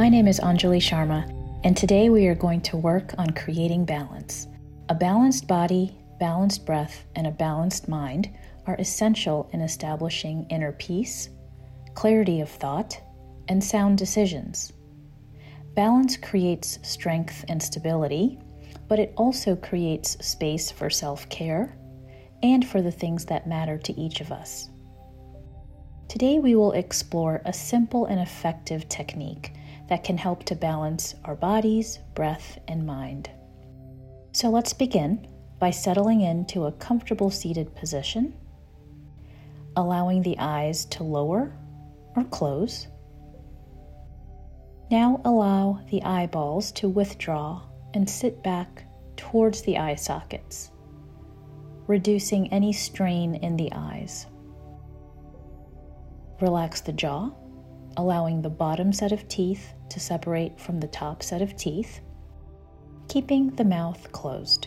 My name is Anjali Sharma, and today we are going to work on creating balance. A balanced body, balanced breath, and a balanced mind are essential in establishing inner peace, clarity of thought, and sound decisions. Balance creates strength and stability, but it also creates space for self-care and for the things that matter to each of us. Today we will explore a simple and effective technique that can help to balance our bodies, breath, and mind. So let's begin by settling into a comfortable seated position, allowing the eyes to lower or close. Now allow the eyeballs to withdraw and sit back towards the eye sockets, reducing any strain in the eyes. Relax the jaw, allowing the bottom set of teeth to separate from the top set of teeth, keeping the mouth closed.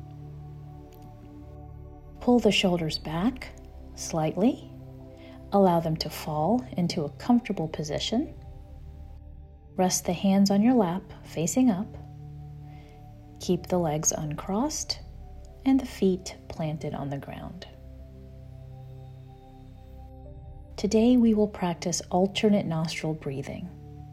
Pull the shoulders back slightly, allow them to fall into a comfortable position. Rest the hands on your lap facing up. Keep the legs uncrossed and the feet planted on the ground. Today we will practice alternate nostril breathing.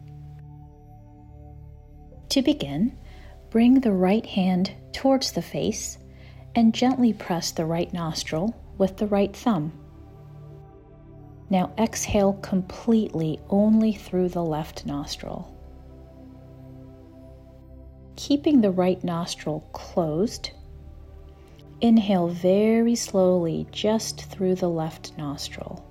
To begin, bring the right hand towards the face and gently press the right nostril with the right thumb. Now exhale completely only through the left nostril. Keeping the right nostril closed, inhale very slowly just through the left nostril.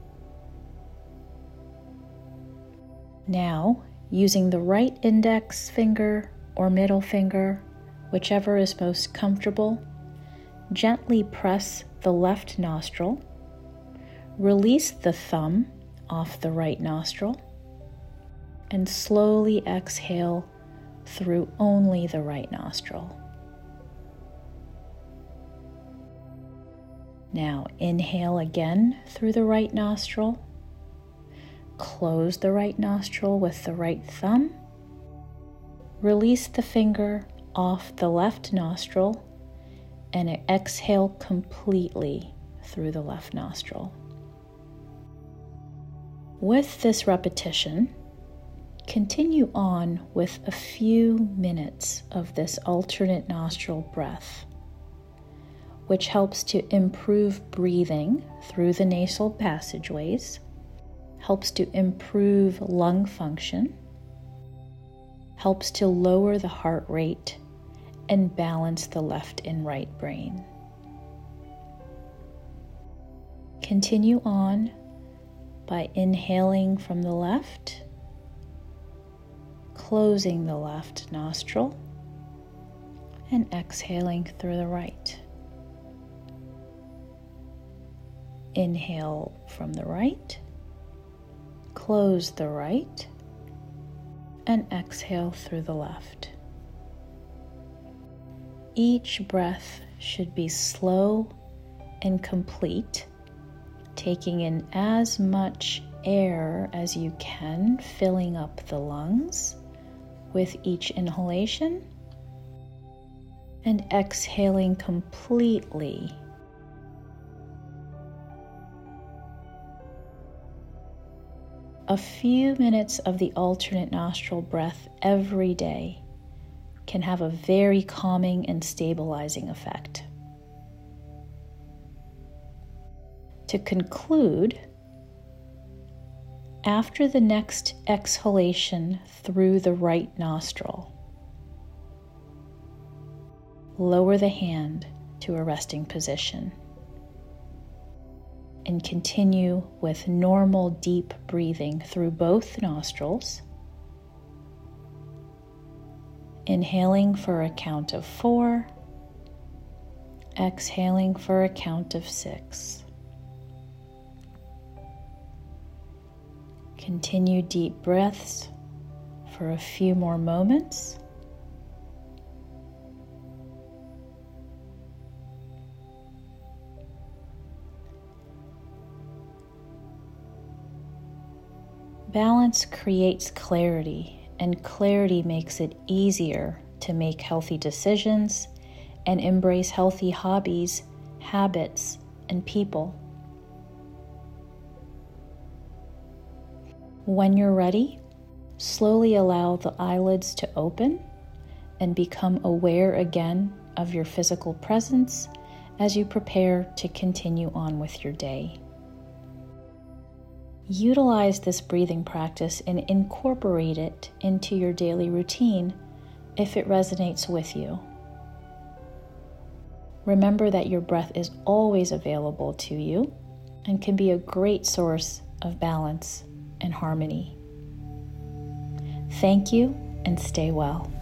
Now, using the right index finger or middle finger, whichever is most comfortable, gently press the left nostril, release the thumb off the right nostril, and slowly exhale through only the right nostril. Now inhale again through the right nostril. Close the right nostril with the right thumb. Release the finger off the left nostril and exhale completely through the left nostril. With this repetition, continue on with a few minutes of this alternate nostril breath, which helps to improve breathing through the nasal passageways, helps to improve lung function, helps to lower the heart rate, and balance the left and right brain. Continue on by inhaling from the left, closing the left nostril, and exhaling through the right. Inhale from the right, close the right, and exhale through the left. Each breath should be slow and complete, taking in as much air as you can, filling up the lungs with each inhalation, and exhaling completely. A few minutes of the alternate nostril breath every day can have a very calming and stabilizing effect. To conclude, after the next exhalation through the right nostril, lower the hand to a resting position and continue with normal deep breathing through both nostrils, inhaling for a count of 4, exhaling for a count of 6. Continue deep breaths for a few more moments. Balance creates clarity and clarity makes it easier to make healthy decisions and embrace healthy hobbies, habits, and people. When you're ready, slowly allow the eyelids to open and become aware again of your physical presence as you prepare to continue on with your day. Utilize this breathing practice and incorporate it into your daily routine if it resonates with you. Remember that your breath is always available to you and can be a great source of balance and harmony. Thank you, and stay well.